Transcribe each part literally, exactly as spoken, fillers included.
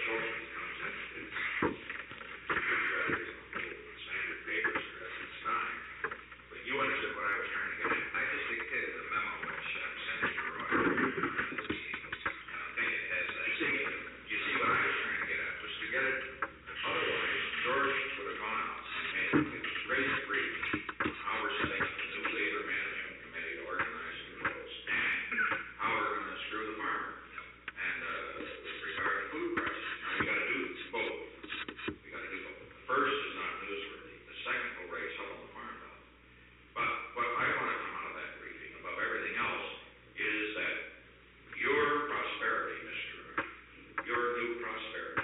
Schultz comes in, you've got to standard papers for us, it's fine. But you understood what I was trying to get at. I just dictated the memo which I'm sending to Roy on this meeting. And I think it has that. You see, you see what I was trying to get at, was to get it, otherwise, George would have gone out and made a great brief on how we're setting up the new labor management committee to organize the roads, and how we're going to screw the farmer. And uh, with regard to food prices, now we got to do both. We got to do both. The first is not newsworthy. The second will raise hell on the farm bill. But what I want to come out of that briefing, above everything else, is that your prosperity, Mister Ryan, your new prosperity,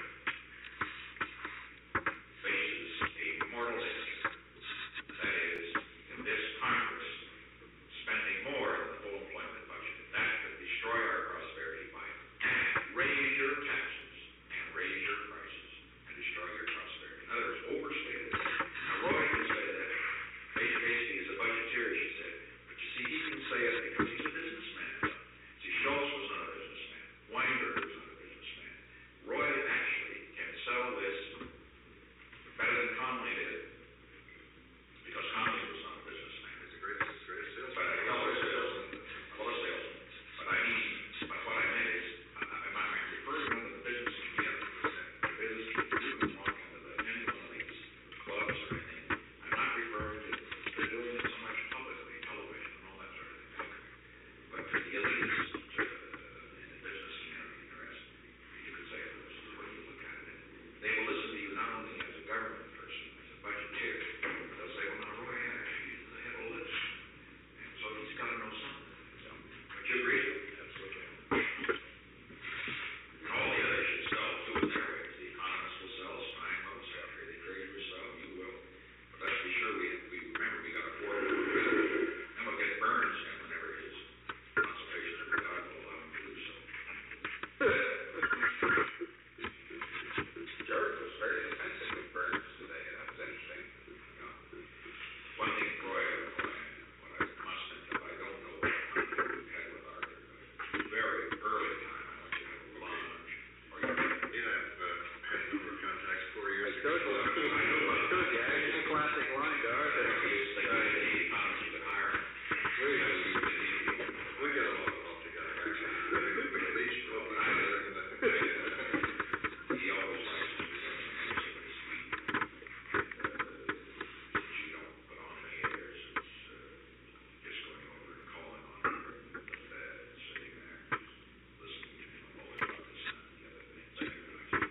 faces a mortal enemy. That is, in this Congress, spending more than the full employment budget. That could destroy our prosperity by raise your taxes and raise your prices and destroy your prosperity. In other words, overstate it. Now, Roy can say that. Major Casey is a budgeteer, she said. But you see, he can say it because he's a businessman. See, Schultz was not a businessman. Weinberg was not a businessman. Roy actually can sell this better than Conley did, because Conley was not a businessman. He's the greatest, greatest salesman. But I know a salesman, well, a salesman. But I mean, but what I meant is, I- I'm not referring to the business community. The business community, you can walk into the, any one of these clubs or anything. I'm not referring to, they're doing it so much publicly, television and all that sort of thing. But for the elites, to, uh, in the business community, the rest, you could say, well, this is the way you look at it. They will listen to you not only as a government person, as a budgeteer, but they'll say, well, now Roy actually is the head of the list. And so he's got to know something. So, but you agree? Absolutely. And all the others should sell too in their ways. The economists will sell, Stein will sell, the traders will sell, you will. But let's be sure we, we remember we got a four to one bill. Then we'll get Burns in whenever his consultation of God will allow him to do so. George was very defensive with Burns today. That was interesting. You know, one thing, Roy, what I must admit, I don't know what contact we've had with Arthur, but very early time, I want you to have a lunch, or you can, You know, I've uh, had a number of contacts four I years ago. told you, I told you, I use a classic line to Arthur. use the economy to hire him. We, we get along well together, actually. We at least go out together. He always likes to be able to make somebody sweet. Uh, you don't put on any airs. It's uh, just going over and calling on her and the Fed and sitting there, listening to him always about this and that and the other thing. Thank you, guys.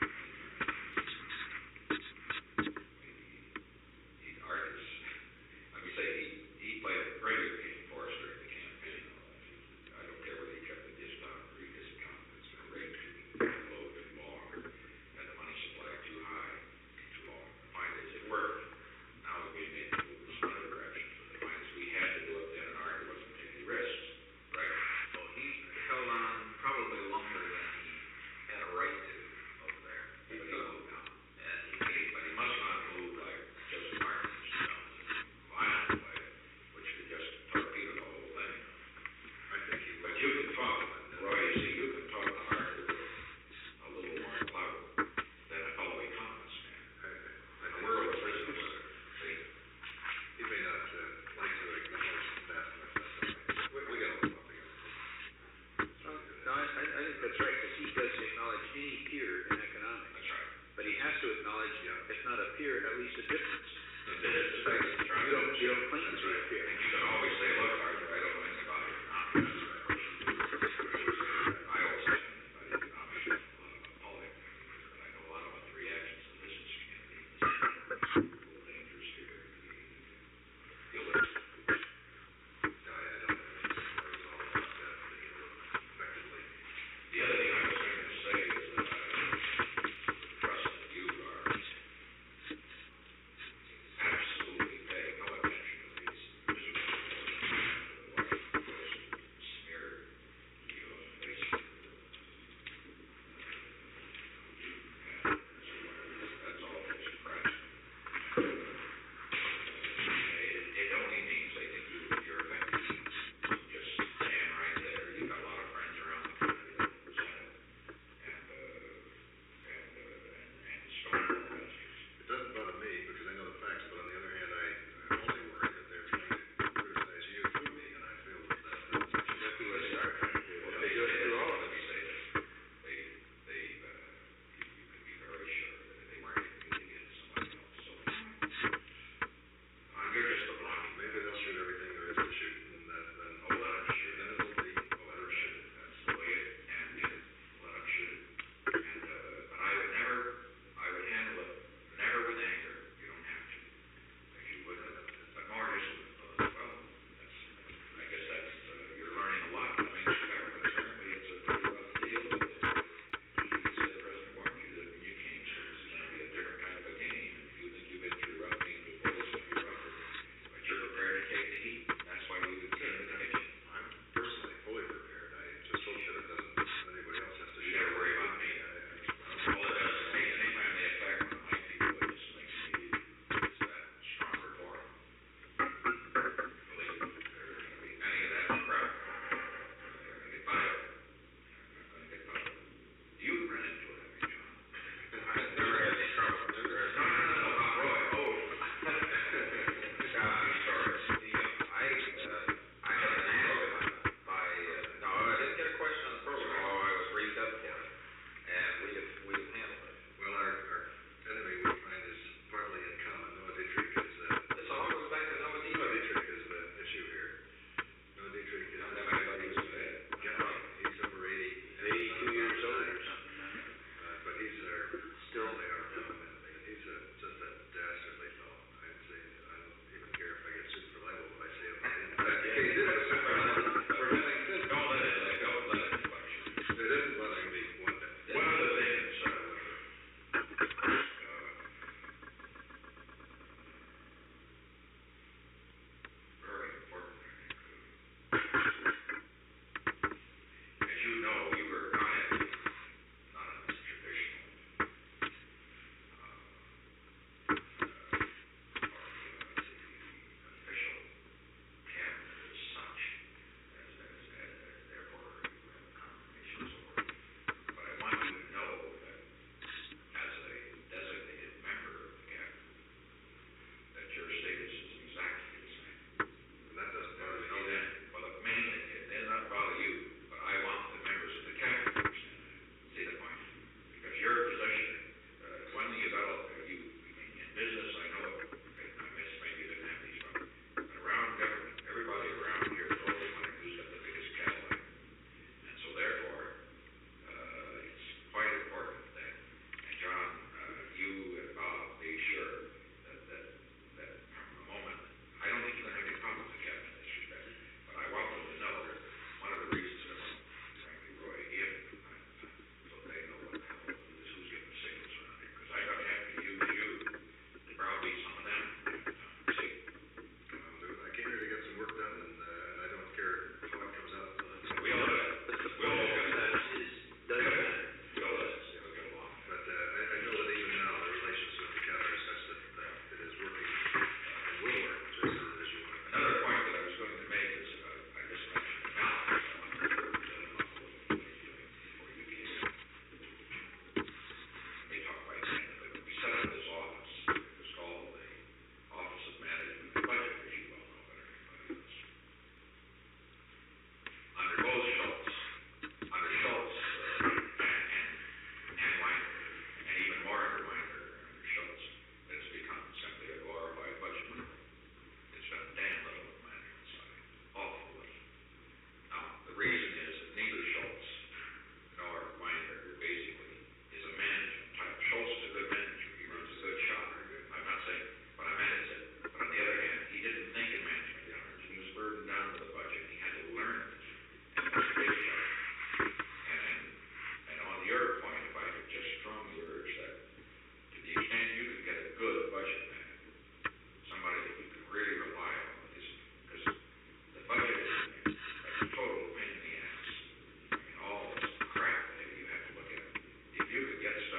He, he artist. Let me say, he, he played a greater game for us during the campaign. I don't care whether he kept the discount or rediscount. It's been a rate too low, too long, or had the money supply too high, too long. The point is, it worked. Now that we made the move in some other direction, but the point is, we had to do it then, and Arthur wasn't taking any risks. Right? Well, he held on probably longer than he had a right to over there. But he moved on. And he But he, but he must not move like Joseph Martin, you know, violent way, which could just torpedo the whole thing. I think he But you can talk, Roy, you see, you can talk to Arthur with a little more clout than a fellow economist can. I, I The think world so. is listening to it. See? He may not uh, like to acknowledge that, but that's okay. We, we get along well together. Well, no, I, I I think that's right, because he does acknowledge any peer in economics. That's right. But he has to acknowledge, Yeah. if not a peer, at least a difference. It is, it's right. That's right. You don't, you don't claim to be a peer. And you can always say, look, Arthur, I don't know anything about economics. That's right. I always say about economics, I know a lot about politics, but I know a lot about the reactions of the business community. It's a little dangerous here. You'll learn. No, I I don't think it's all about that, but he will effectively. The other thing I was going to say is that I trust that you are absolutely paying no attention to these miserable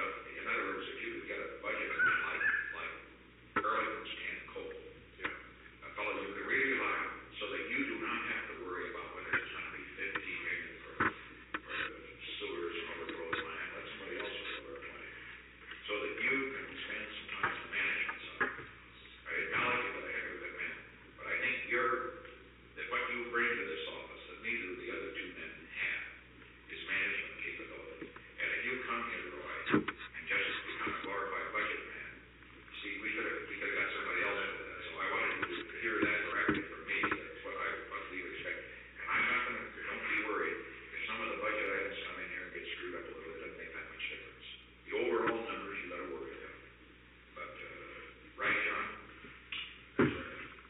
in other words, if you could get a budget like, like Burlington's Can Coal, Yeah. a fellow you could really rely on, so that you do not have to worry about whether it's gonna be fifteen million for, for sewers and overflow plant, let somebody else over a plant, so that you can spend some time on the management side. I acknowledge you've got a heck of a good man, but I think you're, that what you bring to this office, that neither of the other two men have, is management capability. And if you come here, Roy, and just become a glorified budget man, see, we could have, we could have got somebody else for that. So I wanted you to hear that directly from me, that's what I, what we would expect. And I'm not gonna, don't be worried, if some of the budget items come in here and get screwed up a little, it doesn't make that much difference. The overall numbers, you gotta worry about. But, uh, right, John? That's right.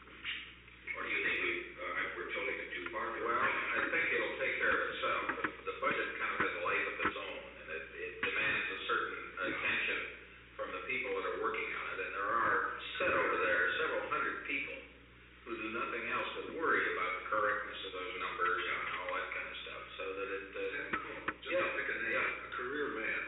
Or do you think we, uh, I- we're tilting it too far? Well, I think it'll take care of itself. The, the budget kind of has a life of its own, and it, it demands a certain attention from the people that are working on it. And there are, set over there, several hundred people who do nothing else but worry about the correctness of those numbers and all that kind of stuff, so that it, uh, Sam Cohn, just Yeah, to pick a name, yeah. a career man.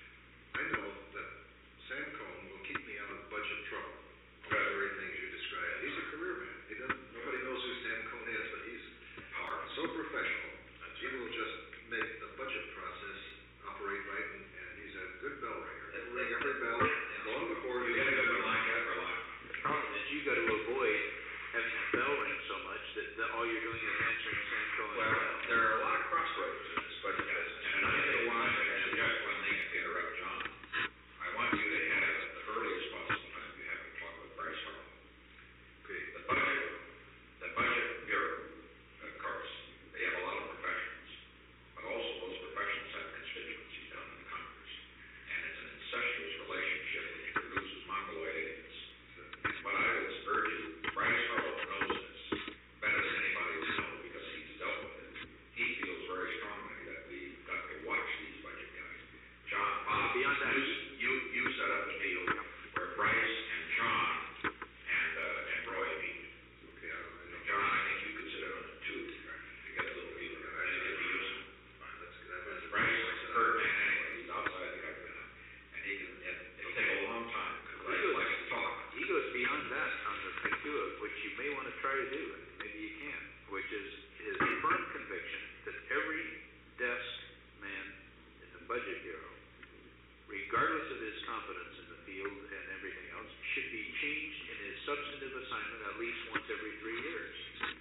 I know that Sam Cohn will keep me out of budget trouble. All the very things you described. He's a career man. He doesn't, nobody knows who Sam Cohn is, but he's Powerful. so professional. He will just make the budget process operate right, and, and he's a good bell ringer. He'll ring every bell long before You you get a good one like that, rely on. The problem is you gotta avoid having a bell ring so much that, that all you're doing is answering Sam Cohen's well, bell. there are a lot of crossroads in this budget business. And another thing I want to suggest one thing, if you interrupt John, I want you to have the earliest possible time you have to talk with Bryce Harrell. Okay. The budget, the budget bureau, of course, they have a lot of professionals, but also those professionals have constituencies down in the Congress. And it's an incestuous relationship which produces mongoloid idiots. But I would urge you, Bryce Harrell knows this better than anybody would know because he's dealt with it. He feels very strongly that we've got to watch these budget guys. John, Bob, Beyond that- you, you, you set up a deal where Bryce and John and, uh, and Roy meet. Okay, I don't, I know. John, I think you could sit on it too, to get a little feel of it. I think it'd be useful. Fine, that's good. I've been- Bryce is a third man anyway, he's outside the government, and he can, and it'll take a long time, because Bryce likes to talk. He goes beyond that on the thing too, of which you may wanna try to do, and maybe you can, which is his firm conviction that every desk man in the budget bureau, regardless of his competence in the field and everything else, should be changed in his substantive assignment at least once every three years.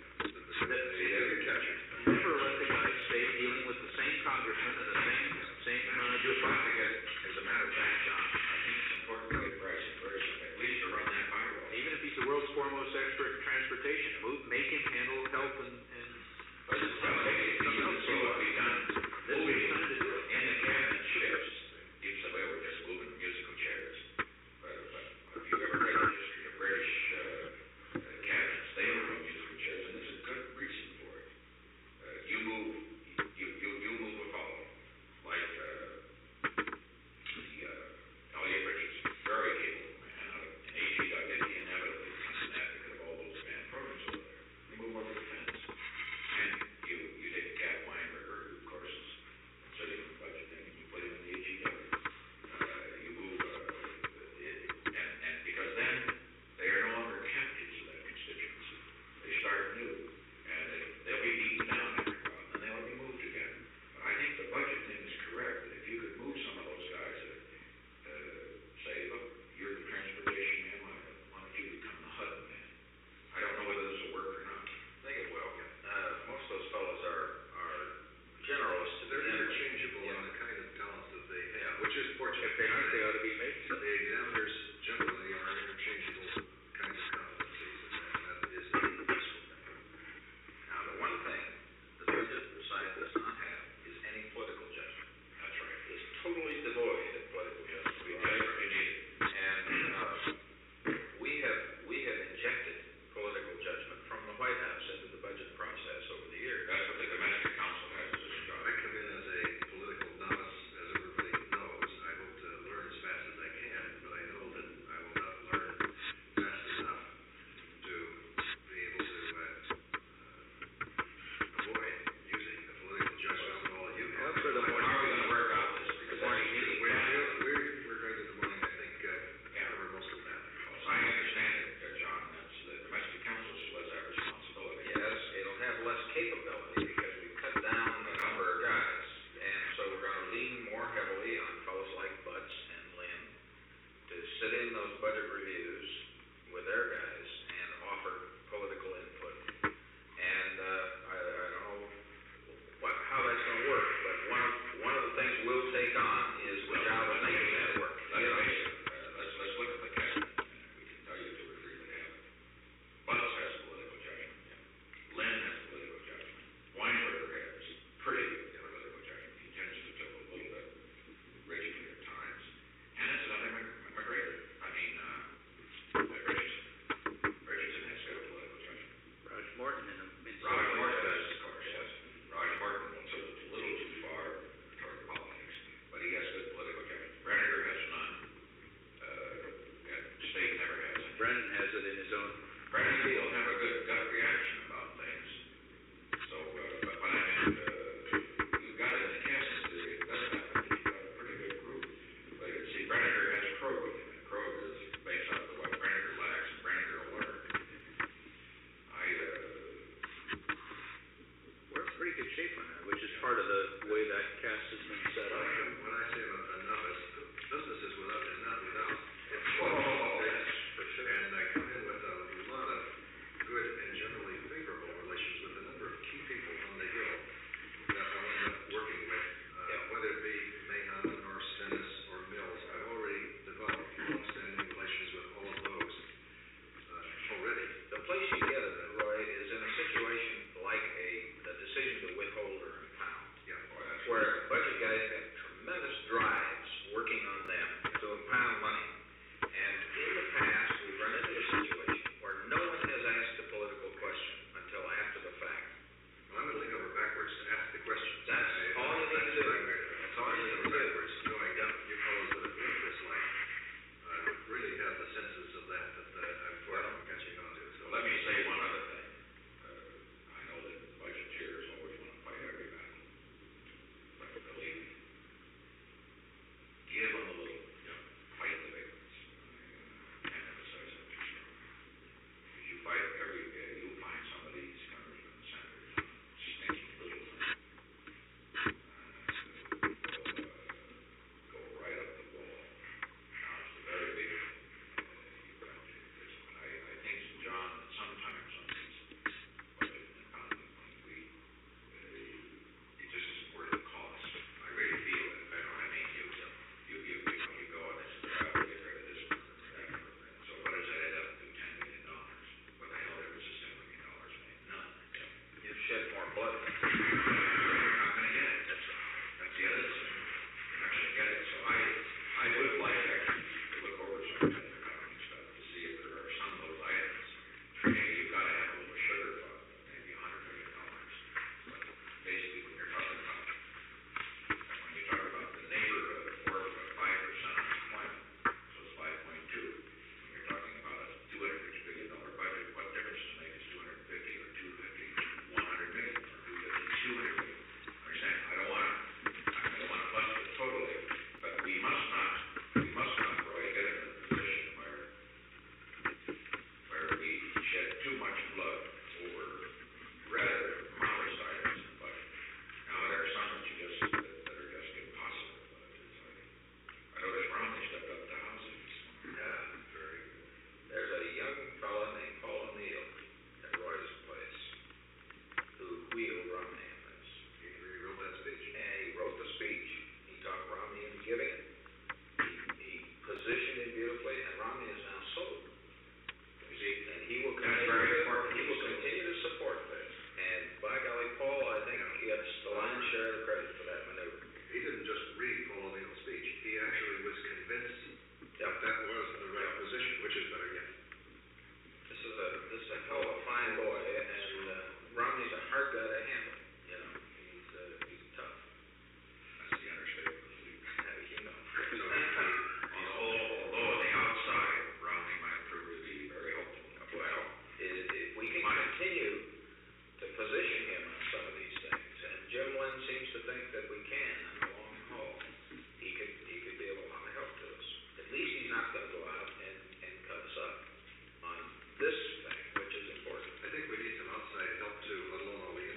That- See, there you're catching. Never let the guy stay dealing with the same congressman and the same, same, uh, Just trying to department. get, as a matter of fact, John, I think it's important to get Bryce in very soon, at least to run that payroll. Even if he's the world's foremost expert in transportation, move, make him handle health and, and. But it's not, you can see what we've done, This is the time to do it. in the cabinet shifts, you say, well, we're just moving musical chairs. But, but if you've ever read the history of British, uh, uh, cabinets, they don't move musical chairs, and there's a good reason for it. Uh, you move, you, you, you move a fellow, like, uh, the, uh, Elliot Richardson, very capable man, out of, in H E W, inevitably comes in that because of all those band programs over there. You move over the fence. And you, you take Cat Weinberger, who of course is sitting in the budget thing, and you put him in the H E W. Uh, you move, uh, it, and, and because then they are no longer captives of that constituency. They start new, and they, they'll be beaten down after a while, and they'll be moved again. But I think the budget thing is correct, that if you could move some of those guys that, uh, say, look, you're the transportation man, why don't- why don't you become the H U D man? I don't know whether this will work or not. I think it will. Uh, most of those fellows are, are generalists. to They're begin with. interchangeable Yeah. in the kind of talents that they have, which is fortunate. If they aren't, they ought to be made. The examiners generally are interchangeable kinds of competencies, and that is a useful thing. Now, the one thing the budget side does not have is any political judgment. That's right. It's totally devoid of political judgment. We desperately need it. And, uh, we have, we have injected political judgment from the White House into the budget process over the years. That's what the domestic council has as a job. I come in as a political novice, as everybody knows. I hope to learn as fast as I can, but I know that views with their guys and offer political input. And, uh, I, I don't know what, how that's gonna work, but one of, one of the things we'll take on is the job of making that work. Let's face it, uh, let's, let's look at the cabinet, and we can tell you two or three that have it. Butts has political judgment. Lynn has political judgment. Weinberger has pretty good political judgment. He tends to tilt a little bit rigidly at times. And it's another McGregor. I mean, uh, Richardson. Richardson has got political judgment. Raj Morton in the mid. Raj Morton does, of course, yes. Raj Morton will tilt a little too far toward politics, but he has good political judgment. Brenner has none. Uh, and State never has any. Brennan has it in his own. Brennan will have a good gut reaction about things. So, uh, but, but I mean, uh, you've got it in the Kansas theory, it does happen, you've got a pretty good group. But you see, Brenner has Krog with him, and Krog is based off of what Brenner lacks, and Brenner will learn. I, uh, We're in pretty good shape on that, which is part of the way that cast has been set When up. I come- when I say a a novice, the business is without, is not without. It's Oh, yes, for sure. And I come in with a lot of good and generally favorable relations with a number of key people on the Hill that I'll end up working with, uh, whether it be Mahon or Stennis or Mills. I've already developed long-standing relations with all of those, uh, already. The place you get it, Roy, is in a situation like a, a decision to withhold or impound. Yeah. boy, that's Where budget guys have tremendous drives working on them to impound money. And in the past, we've run into a situation where no one has asked a political question until after the fact. Well, I'm gonna lean over backwards to ask the question. That's all you need to do. That's all you need to do. Backwards, knowing that you fellows that have lived this life, uh, would really have the senses of that, that, uh, I'm for, I'm catching on to, so. Well, let me say one other thing. Uh, I know that budgeteers always want to fight every battle. But believe me, give them a little, fight the big ones. I uh, can't emphasize that too strong. If you fight every, uh, you'll find some of these congressmen and senators, sneaky little things. Uh, will, uh, go right up the wall. Now, it's the very big thing. Uh, you've got to, I, I think, John, that sometimes on these budget and economy, when we, uh, it just isn't worth the cost. I really feel it. I know, I mean, you, you, you, you know, you go and it's, well, we'll get rid of this program, that program. So what does that add up to? Ten million dollars. What the hell difference is ten million dollars make? None. You've shed more blood. You're not gonna get it. That's right. That's the other thing. You're not gonna get it. So I, I would like actually to look over some of that economic stuff to see if there are some of those items. Maybe you've gotta have a little sugar fund, maybe a hundred million dollars. But basically, when you're talking about, and when you talk about the neighborhood of four or five percent unemployment, so it's five point two. When you're talking about a two hundred fifty billion dollar budget, what difference does it make? Is two hundred fifty or two fifty, one hundred million, or two fifty, two hundred million? Understand? I don't wanna, I don't wanna bust it totally, but we must not, we must not, Roy, get in a position where, where we shed too much blood over rather modest items in the budget. Now, there are some that you just, that, that are just impossible, but it's like, I noticed Romney stepped up to housing this morning. Yeah, very good. There's a young fella named Paul O'Neill at Roy's place who wheeled Romney on this. He rewrote that speech. And he wrote the speech. He talked Romney into giving it. He, he positioned it beautifully, and Romney is now sold. You see, and he will That's continue, very to- important. he will continue to support this. And by golly, Paul, I think he gets the lion's share of the credit for that maneuver. He didn't just read Paul O'Neill's speech, he actually was convinced Yep. that that was the right position, which is better yet. This is a, this is a hell of a fine boy, and, uh, Romney's a hard guy to handle, you know, he's, uh, he's tough, That's the understatement. as you know. Although, although on the outside, Romney might prove to be very helpful. Well, if, if we can Might. continue to position him on some of these things, and Jim Lynn seems to think that we can on the long haul, he could, he could be of a lot of help to us. At least he's not gonna go out and, and cut us up on this thing, which is important. I think we need some outside help too, let alone all the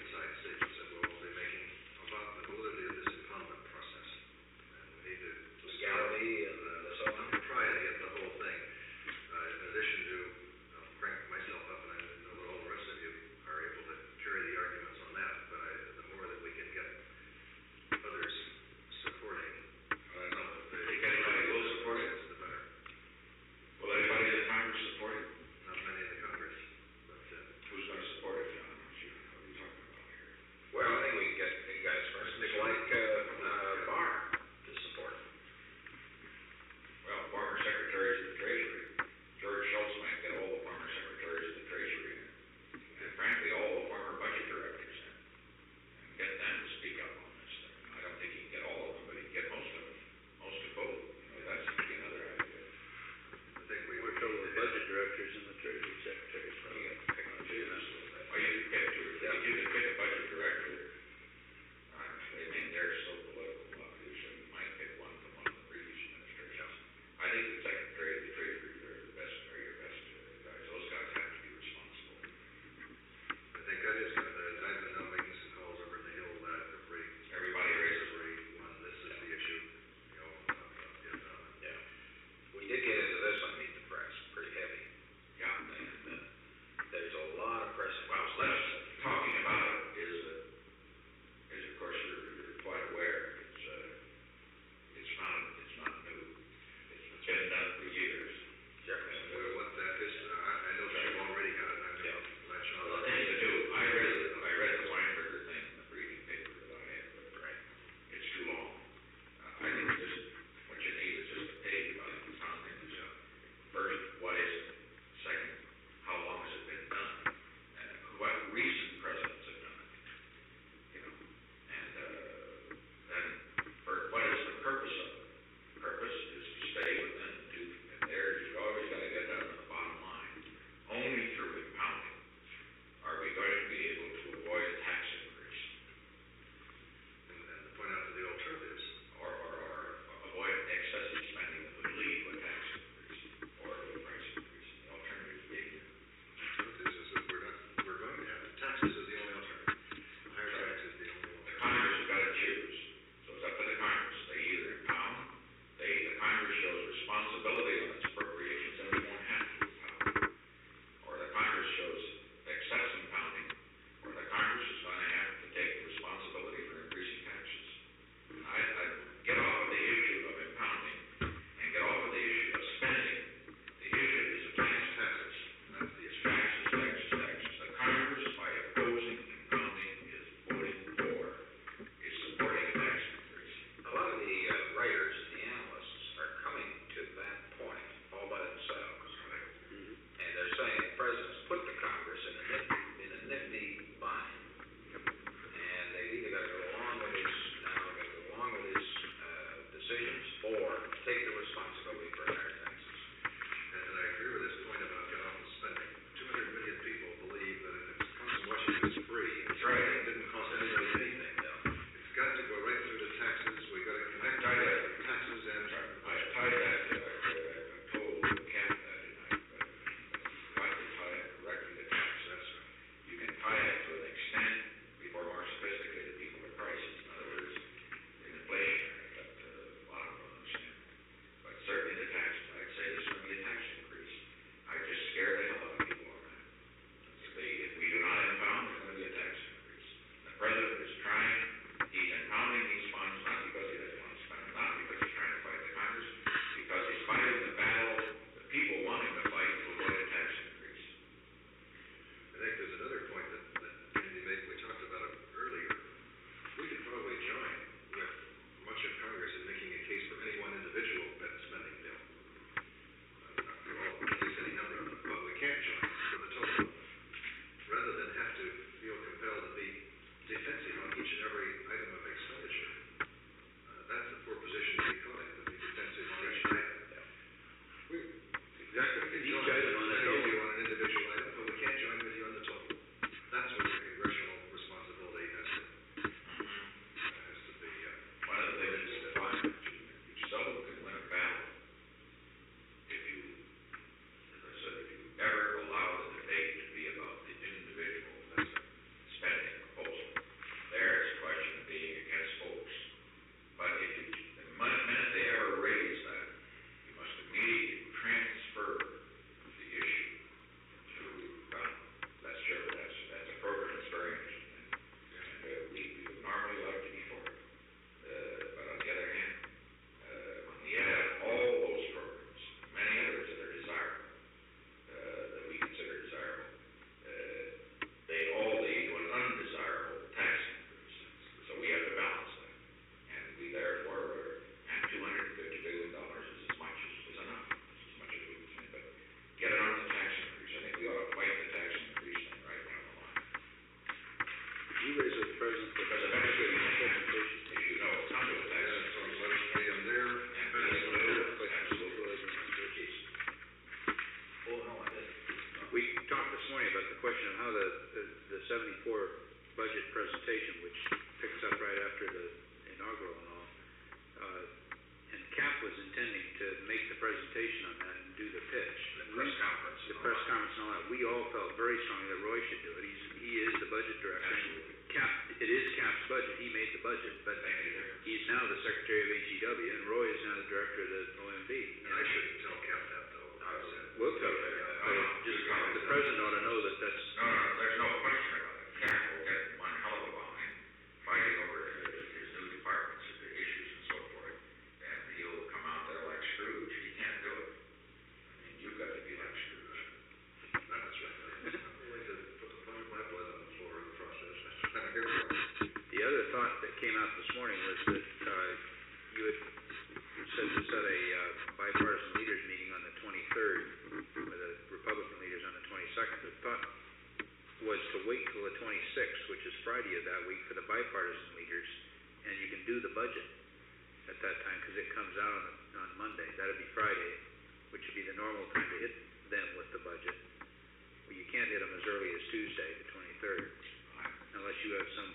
twenty-four budget presentation, which picks up right after the inaugural and all. Uh, and Cap was intending to make the presentation on that and do the pitch. The press conference. The press conference and all that. We all felt very strongly that Roy should do it. He's, he is the budget director. Absolutely. Cap, it is Cap's budget. He made the budget, but Thank you, sir. he's now the secretary of H E W, and Roy is now the director of the O M B. And I shouldn't tell Cap that, though. I was- We'll tell you. Uh, Just, the president ought to know that that's, No, no, there's no question about it. Cap will get one hell of a line fighting over his, his new departments, the issues and so forth. And he'll come out there like Scrooge. He can't do it. I mean, you've got to be like Scrooge. That's right. I'm willing to put the find my blood on the floor in the process. I'm here for it. the other thought that came out this morning was that, uh, you had said to set a uh, bipartisan leaders meeting on the twenty-third, with the Republican leaders on the twenty-second. The thought was to wait till the twenty-sixth, which is Friday of that week, for the bipartisan leaders, and you can do the budget at that time, because it comes out on, on Monday. That'd be Friday, which would be the normal time to hit them with the budget. But you can't hit them as early as Tuesday, the twenty-third, unless you have some,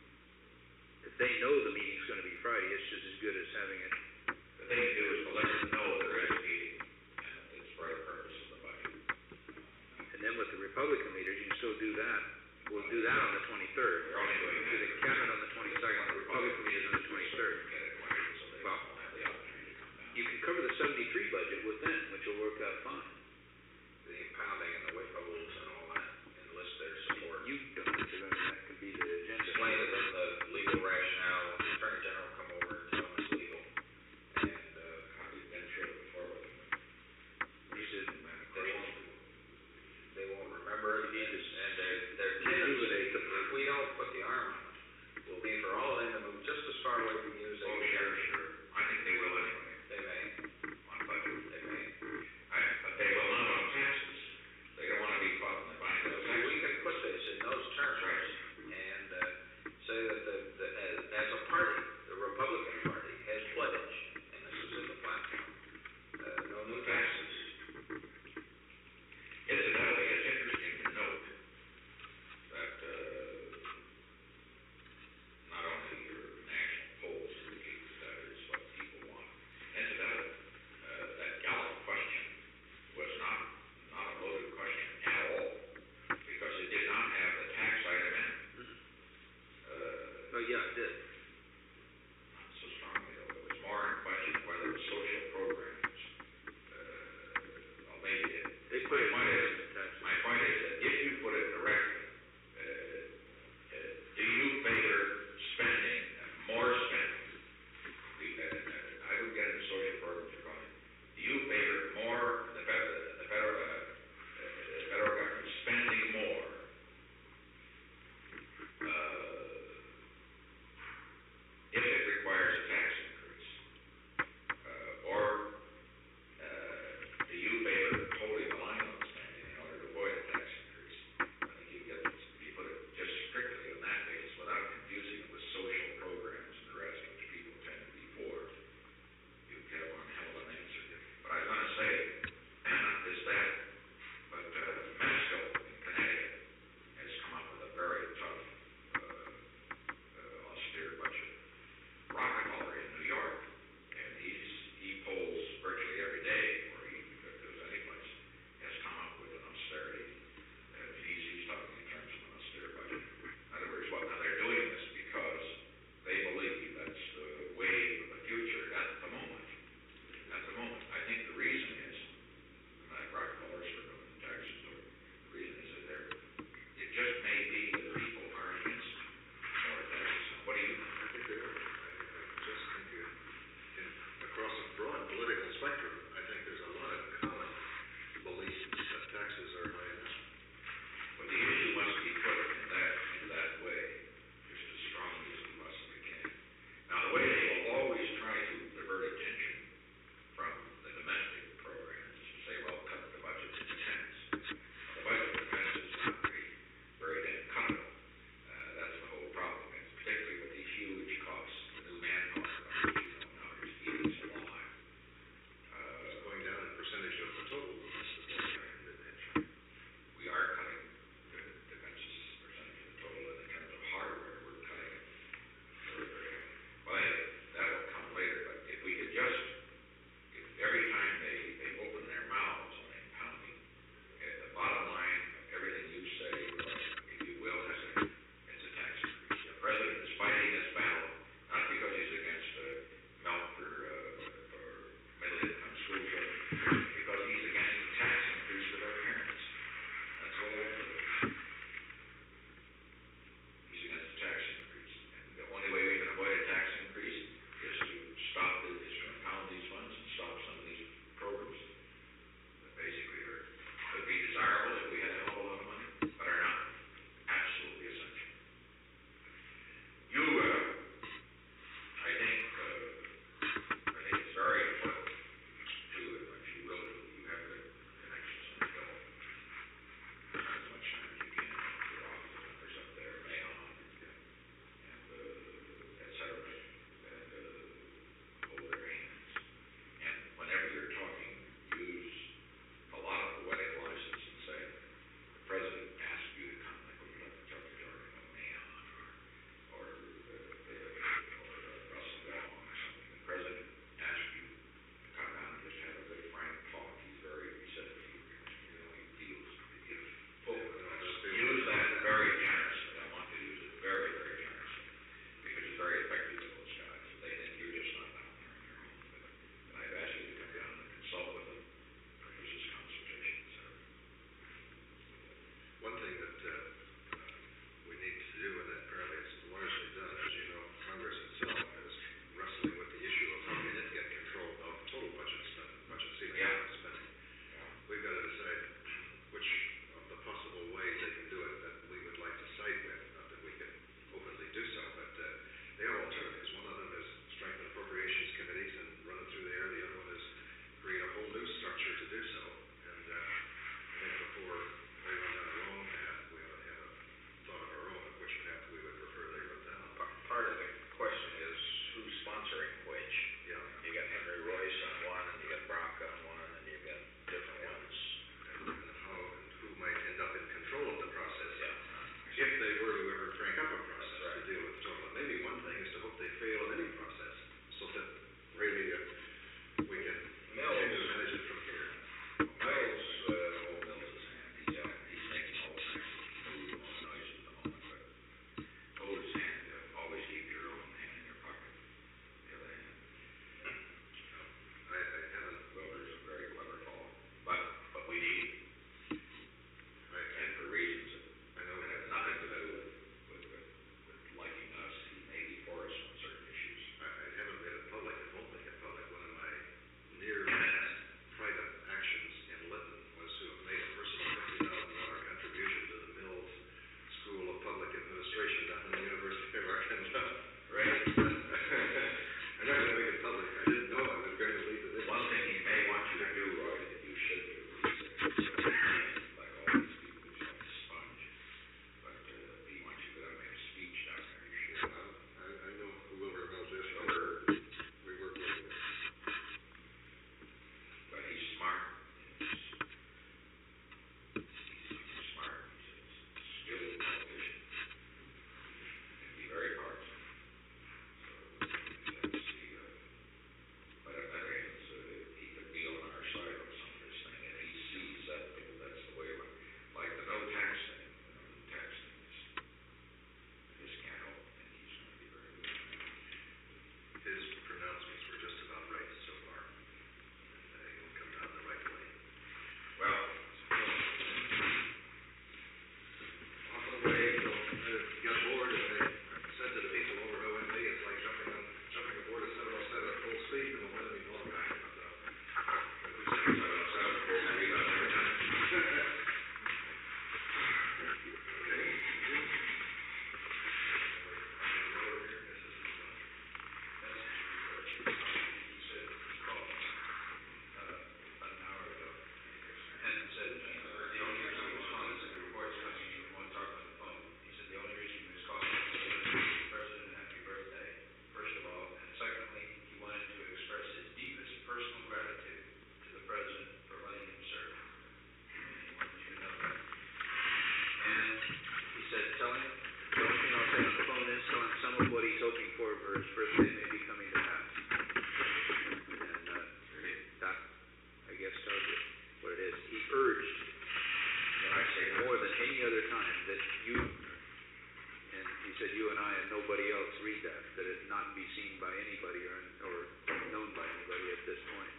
if they know the meeting's gonna be Friday, it's just as good as having it. The thing to do is to let them know there is a meeting, and it's for the purpose of the budget. And then with the Republican leaders, you can still do that. We'll do that on the twenty-third. We're only doing Do the that. cabinet on the twenty-second, the Republican leaders on the twenty-third. Get it quiet so they Well, won't have the opportunity to come down. You can cover the seventy-three budget with them, which will work out fine. The impounding and the whipples and all that, enlist their support. You don't, because I mean, that could be the agenda. Explain to them the legal rationale, the Attorney General come over and tell them it's legal. And, uh, We've been through it before with them. You should, they won't, they won't remember it, You need to and they're, they're you do tendency, it, if if we don't put the arm on it, will be for all of them to move just as far away from you as they Oh, can. sure, sure. I think they will anyway, They may, on budget. they may. I, but they will not on taxes. They don't wanna be caught in the bind of So taxes. we can put this in those terms, and, uh, say that the, the, as, as a party, the Republican Party has pledged, and this is in the platform, uh, no new taxes. Incidentally, it's interesting to note that, uh, not only your national polls indicate that that is what people want. Incidentally, uh, that Gallup question was not, not a loaded question at all, because it did not have the tax item in it. Uh, oh, yeah, it did. not so strongly, though. It was more in question whether the social programs, uh, well, maybe it. They put it My point is, in taxes. my point is that if you put it directly, uh, uh, do you favor spending, uh, more spending? The, uh, uh, I would get into social programs you're going, do you favor more, the federal, the federal, uh, uh, the federal government spending more, uh, if it requires a tax increase? Uh, or, uh, do you favor holding the line on spending in order to avoid a tax increase? I think you get, if you put it just strictly on that basis, without confusing it with social programs and the rest, which people tend to be for, you'd get one hell of an answer. But I was gonna say, is that, but, uh, Masco in Connecticut has come up with a very tough, uh, uh, austere budget. Rockefeller in New York, and he's, he polls virtually every day, or he, if there's any place, has come up with an austerity, and he's, he's talking in terms of an austere budget. In other words, what, now they're doing this because they believe that's the wave of the future at the moment. At the moment. I think the reason is, like Rockefeller's for doing the taxes, or the reason is that they're, it just may be that people are against more taxes. What do you think? I think they are. I, I just think that in, across a broad political spectrum, I think there's a lot of common belief that taxes are high enough. But the issue must be put in that, in that way, just as strongly as we possibly can. Now, the way they will always try to divert attention from the domestic programs is to say, well, cut the budget to defense. Well, the budget for defense is not very, very damn cuttable. Uh, that's the whole problem, and particularly with these huge costs, the new manpower, which you know now is eating so alive. Uh, birthday may be coming to pass. And, uh, that, I guess, tells you what it is. He urged, I say more than any other time, that you, and he said you and I and nobody else read that, that it not be seen by anybody or, or known by anybody at this point.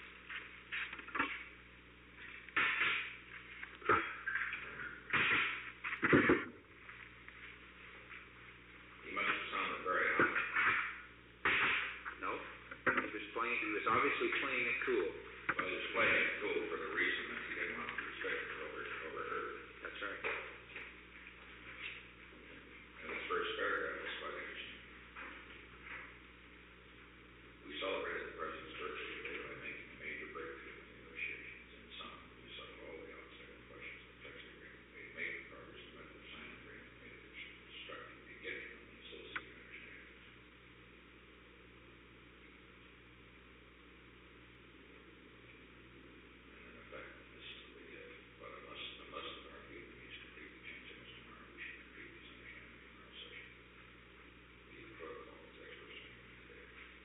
He must have sounded very high. No, he was playing, he was obviously playing it cool. Well, he was playing it cool for the reason that he didn't want to be respected or over, overheard. That's right. And his first paragraph was quite interesting. We celebrated the president's birthday today by making a major breakthrough in the negotiations. In sum, we settled all the outstanding questions of the text agreement, made major progress in the method of signing the agreement, made a constructive beginning on the associated understandings. And in effect, this is what we did. But unless, unless our view needs completely changing us tomorrow, we should repeat these understandings in our session. Leave the protocol as experts saying today.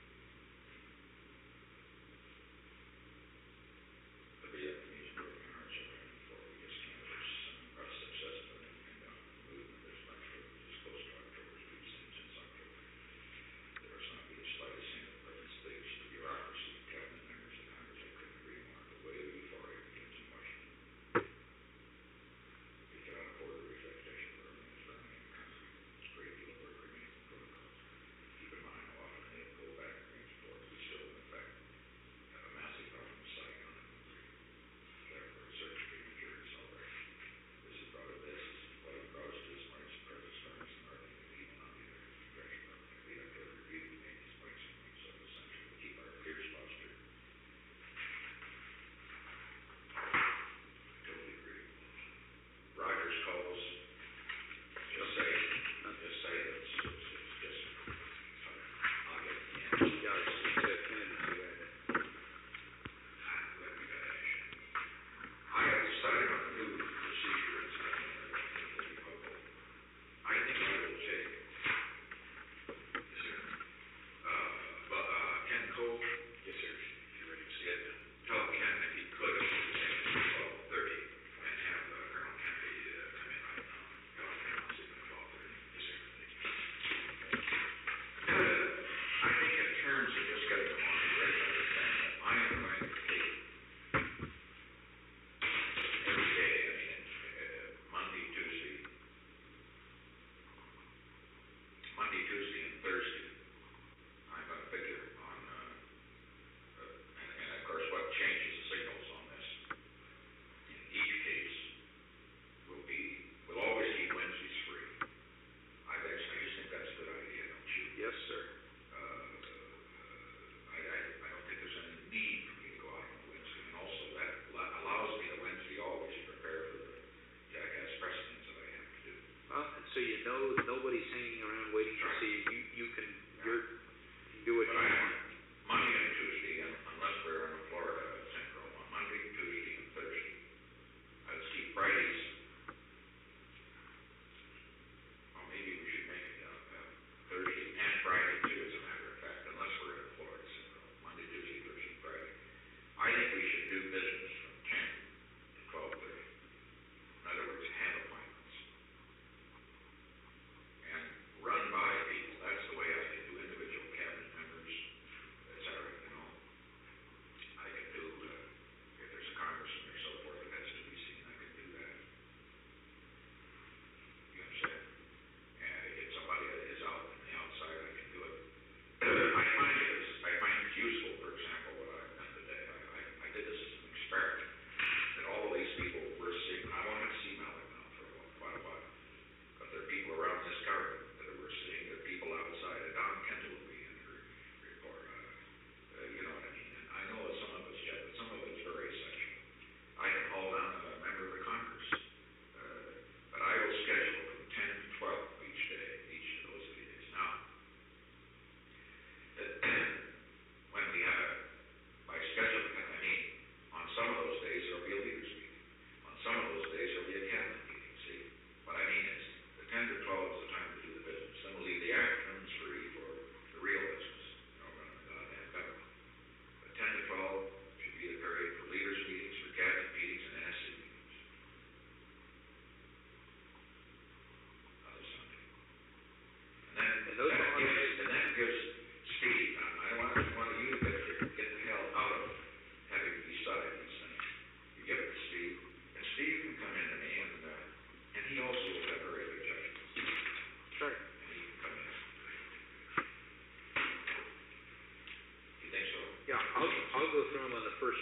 The Vietnamese are working hard so far before we just can't just press success but and and down the movement. There's much further, just close to October's we've seen since October. There must not be the slightest hint of present stage of bureaucracy, cabinet members of Congress, I couldn't agree more. The way of euphoria begins in Washington. We cannot afford the reflection for our minutes running in concert. It's great deal of work remains in protocols. Keep in mind how often they have pulled back against force. We still, in fact, have a massive problem with Saigon and Hungary. Therefore, a search premature is already. This is brought us this, what it brought us to this point is present stars and North and even on the other congressional. We have to review and make these points and points so essential to keep our fierce posture. Totally agree. Rogers calls, just say, just say it's, it's, it's just, I'll get it, yeah. Yeah, it's, it's a Kennedy, you got it. Let me finish. I have decided on a new procedure in signing the proposal. I think I will take, yes, sir. Uh, but, uh, Ken Cole? Yes, sir. You ready to see it? Tell Ken if he could, if he could take it to twelve thirty and have uh, Colonel Kennedy, uh, come in right now. Colonel Kennedy, at twelve thirty. Yes, sir. Uh, I think in terms of just getting them on the radar, understand that I am going to take every day, I mean, uh, Monday, Tuesday, Monday, Tuesday, and Thursday. I'm gonna figure on, uh, uh, and, and of course, what changes the signals on this in each case will be, will always keep Wednesdays free. I just, I just think that's a good idea, don't you? Yes, sir. Uh, I, I, I don't think there's any need for me to go out on Wednesday, and also that la- allows me to Wednesday always to prepare for the jackass precedents that I have to do. Well, and so you know nobody's hanging around waiting to see you. You can, you're, you can do what But you I want. want Monday and Tuesday, un- unless we're in Florida Central, on Monday, Tuesday, and Thursday. Let's keep Fridays. Well, maybe we should make it, uh, uh, Thursday and Friday too, as a matter of fact, unless we're in Florida Central, Monday, Tuesday, Thursday, Friday. I think we should do business from ten to twelve thirty. In other words, have appointments. And run by people, that's the way I think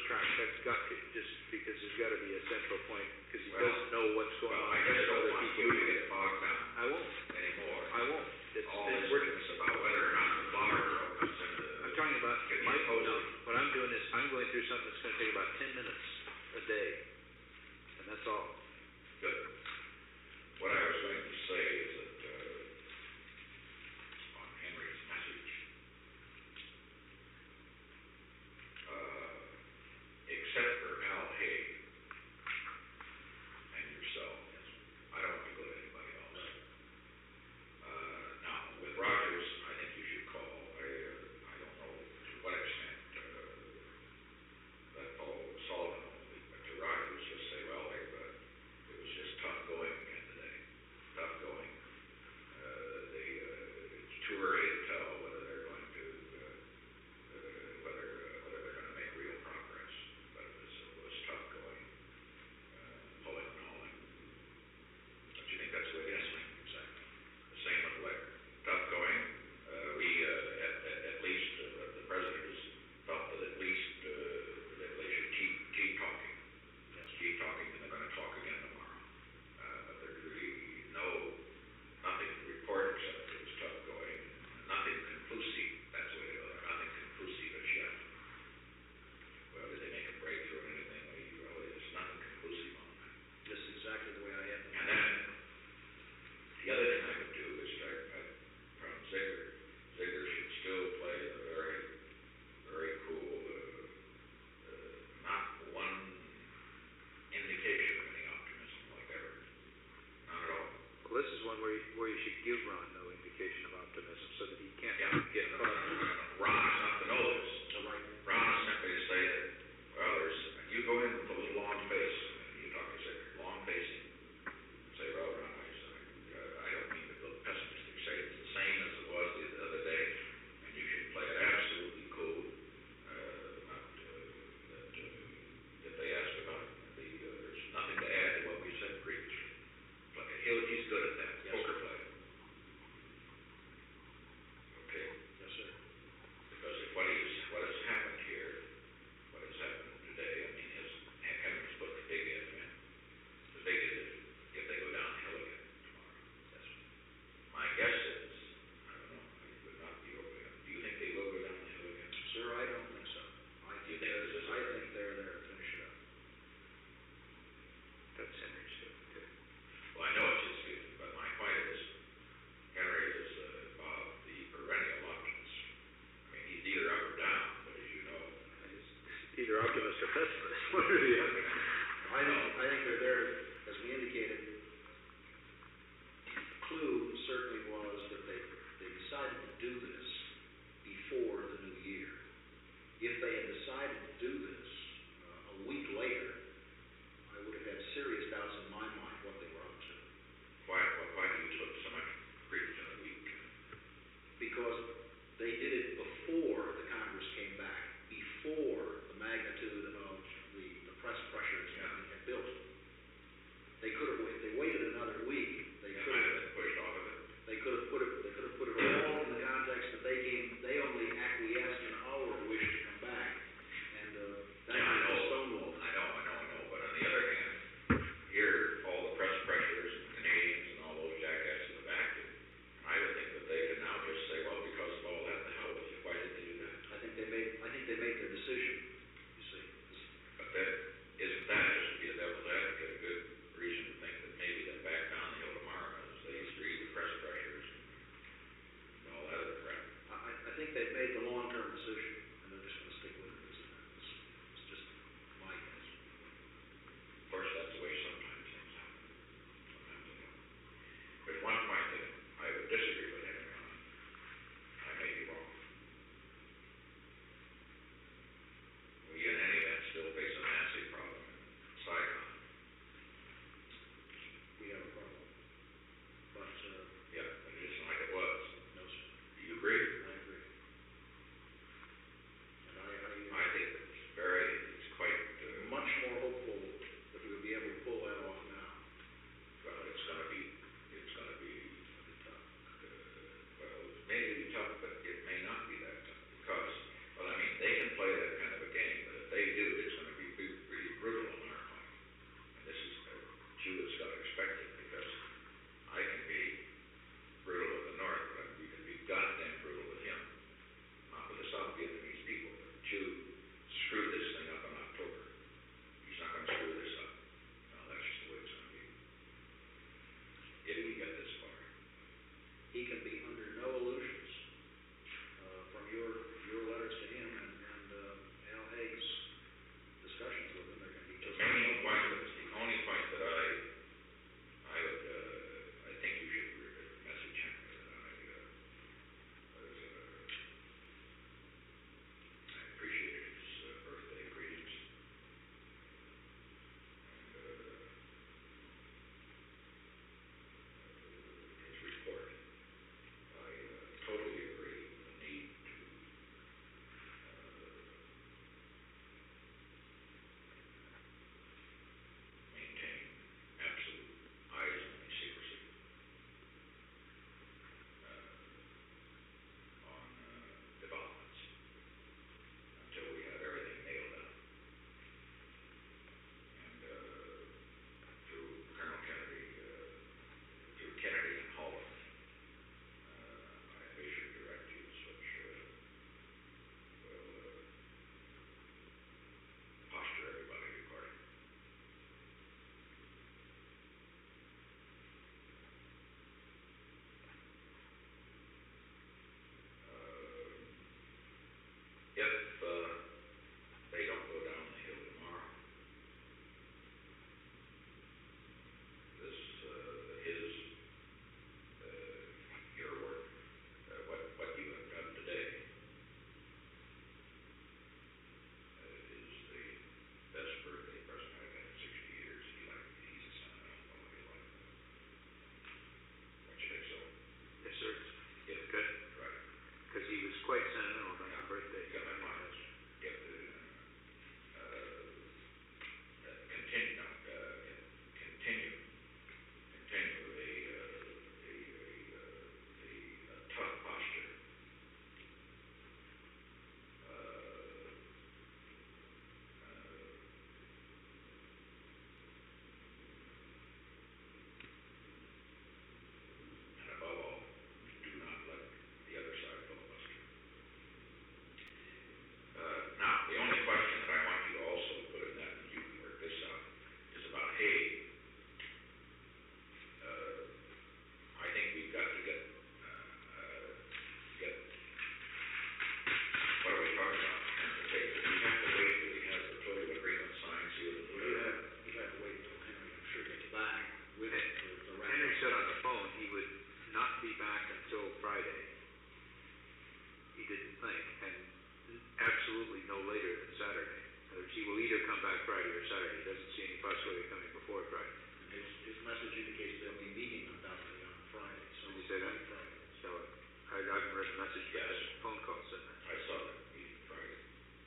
track, that's got to, just because there's gotta be a central point, because he Well, doesn't know what's going Well, on. I just with don't other want people. you to get bogged down I won't, anymore. I won't. It's, All it's, this we're, business about whether or not the flower girl comes into. I'm talking about, Get me my, opposed. no, what I'm doing is, I'm going through something that's gonna take about ten minutes a day, and that's all. Good. What I was going to say is that, uh, on Henry's message, uh, except for Al Hay and yourself, I don't want to go to anybody else. Uh, now, with Rogers, I think you should call. I, uh, I don't know to what extent, uh, that fellow Sullivan will be, but to Rogers, just say, well, they, uh, it was just tough going again today. Tough going. Uh, they, uh, it's too early to tell whether they're going to, uh, uh, whether, uh, whether they're gonna make real progress. But it was, it was tough going, uh, pulling and hauling. Don't you think that's the way it is? Exactly. The same with Blair. Tough going. Uh, we, uh, at, at, at least, uh, the president has felt that at least, uh, that they should keep, keep talking. Yes. Keep talking, and they're gonna talk again tomorrow. Uh, but there's really no, nothing to report except that it was tough going. Nothing conclusive, that's the way to go. Nothing conclusive as yet. Well, did they make a breakthrough in anything? Well, you really, there's nothing conclusive on that. This is exactly the way I am. And then, the other thing I would do is start, uh, from Ziegler. Ziegler should still play the very, very cool, uh, uh, not one indication of any optimism like ever. Not at all. Well, this is one where you, where you should give Ron no indication of optimism, so that he can't Yeah. get No, caught no, up. no, no, no. Ron is not to know this. Ron is simply to say that, well, there's, you go in with a little long face, and you talk to Ziegler, long facing, say, well, Ron, I, uh, I don't mean to look pessimistic, say it's the same as it was the other day, and you should play it absolutely cool, uh, not, uh, that, uh, if they ask about the, uh, there's nothing to add to what we said previously. But he'll, he's good at that, poker play. Okay? Yes, sir. Because if what is, what has happened here, what has happened today, I mean, is, Henry's put the big if in. The big if, if they go downhill again tomorrow. That's, my guess is, I don't know, it would not be over. Do you think they will go downhill again? Sir, I don't think so. I You think think they're, this is- I think they're there to finish it up. That's Henry's too. Okay. Well, I know it's his feeling, but my point is, Henry is, uh, Bob, the perennial optimist. I mean, he's either up or down, but as you know, And it's either optimist or pessimist, one or the other. I think, I think they're there, as we indicated, the clue certainly was that they, they decided to do this before the new year. If they had decided to do this uh, a week later, I would have had serious doubts in my mind what they were up to. why, why, why do you put so much credence in a week? Because they did it before the Congress came back, before the magnitude of the, the press pressures that they had built. They could have, if they waited another week, they It could might have, have been pushed off of it. they could have put it, they could have put it all in the context of he didn't think, and absolutely no later than Saturday. In other words, he will either come back Friday or Saturday, he doesn't see any possibility of coming before Friday. And his, his message indicates they'll be meeting undoubtedly on Friday, so. Did he say that? Friday. So, I, I haven't read the message, but Yes. the phone call said that. I saw that meeting Friday.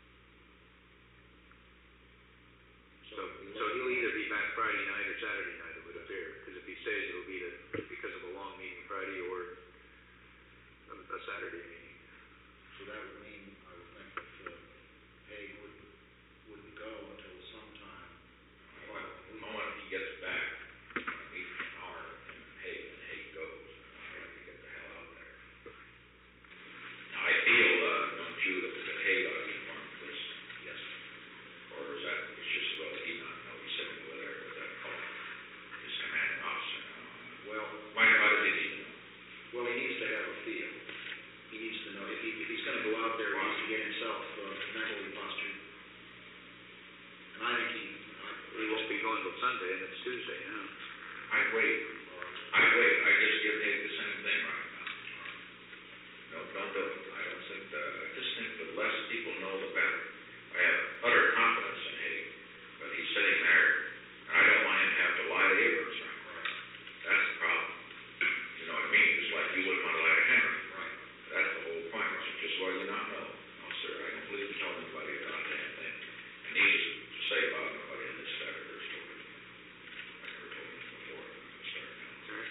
So, so he'll either be back Friday night or Saturday night, it would appear, because if he stays, it'll be the, because of a long meeting Friday or a, a Saturday meeting. So that would mean, I would think that, uh, Hague wouldn't, wouldn't go until sometime. Well, the moment he gets back, I meet an hour in Hague, and Hague goes, I'd like to get the hell out there. Now, I feel, uh, don't you, that the Hague ought to be informed of this? Yes. Or is that, it's just, well, he not know, he's sitting over there with that call, his commanding officer. Well, Why, why does he need to know? well, he needs to have a feel. He needs to know, if he, if he's gonna go out there, he needs to get himself, uh, mentally postured. And I think he, I. He won't be going till Sunday, and it's Tuesday now. I'd wait, I'd wait, I just give Hague the same thing right now. No, don't do it, I don't think, uh, I just think the less people know, the better. I have utter confidence in Hague, but he's sitting there, and I don't want him to have to lie to Abrams. That's the problem. You know what I mean? Just like you wouldn't want to lie to Henry. Right. That's the whole point, is just well, you not know. No, sir, I don't believe you told anybody a goddamn thing. And needless to say about nobody in this staff ever told him. I never told him before, I'm gonna start now. Right.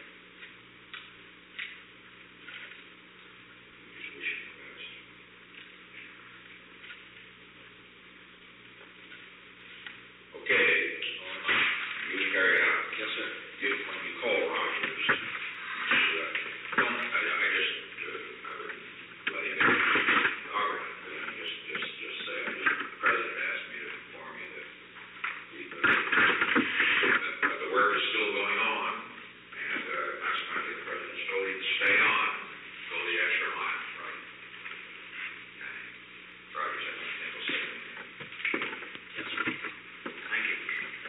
We just wish him the best. Okay, you carry it out. Yes, sir. You, when you call Rogers, you, uh, don't, I, I just, uh, I would let him, Auburn, I mean, just, just, just say, I just, the president asked me to inform you that the, that, that the work is still going on, and, uh, consequently, the president's told you to stay on, go the extra mile. Right. Okay. Rogers, I don't think will say anything. Yes, sir. Thank you.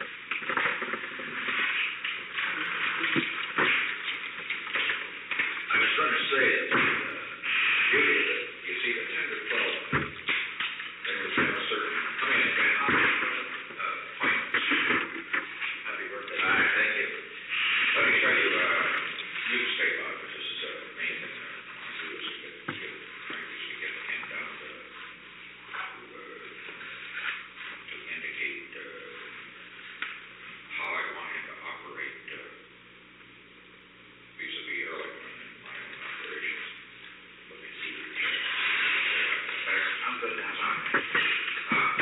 I was going to say that, uh, usually, that you see, the ten to twelve, they would have a certain, come in, Ben, uh, appointments. Happy birthday. All right, thank you. Let me tell you, uh, you stay about, because this is a main thing I want to do, is to get, get, frankly, is to get the pen down to, to, uh, to indicate, uh, how I want him to operate, uh, vis-a-vis Ehrlichman and my own operations. Let me see. I'm good now, son. Uh,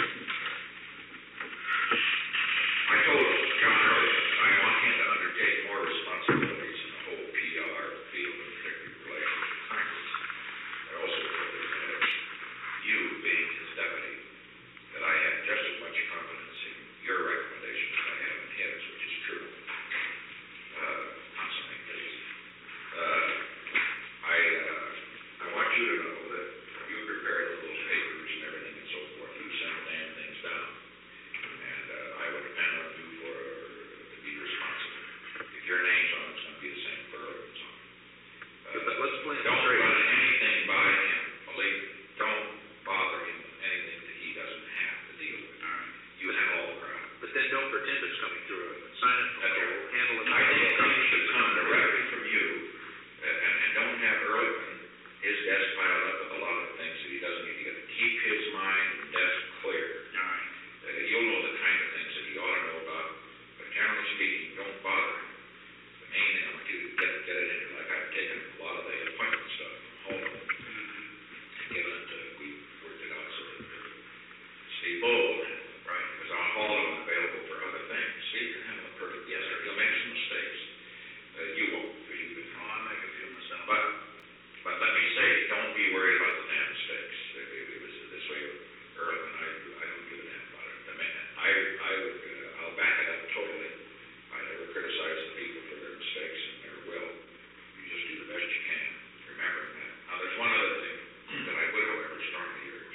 I told John Ehrlichman that I want him to undertake more responsibilities in the whole P R field, and particularly relations with Congress. I also told him that you, being his deputy, that I have just as much confidence in your recommendations as I have in his, which is true. Uh, consummate this. Uh, I, uh, I want you to know that you prepare the little papers and everything and so forth. You send the damn things down. And, uh, I would depend on you for, uh, to be responsible. If your name's on it, it's gonna be the same for Ehrlichman's on it. Uh, But let's play it Don't straight. run anything by him, believe me. Don't bother him with anything that he doesn't have to deal with. All right. You handle all the crap. But then don't pretend it's coming through, sign it, That's right. handle it. I think things should come directly from you, uh, and, and don't have Ehrlichman, his desk piled up with a lot of things that he doesn't need to get. Keep his mind and desk clear. All right. Uh, you'll know the kind of things that he ought to know about, but generally speaking, don't bother him. The main thing I want you to get, get it in, like I've taken a lot of the appointment stuff from home, and given it to, we worked it out so that uh, Steve Bull, right, because I'll haul him available for other things. Steve can have a perfect, yes, sir, he'll make some mistakes. Uh, you won't, because you've been. Oh, I make a few myself. But, but let me say, don't be worried about the damn mistakes. It, it, it was this way, Ehrlichman, I, I don't give a damn about it. I mean, I, I would, uh, I'll back it up totally. I never criticize the people for their mistakes and their will. You just do the best you can, remembering that. Now, there's one other thing that I would, however, strongly urge.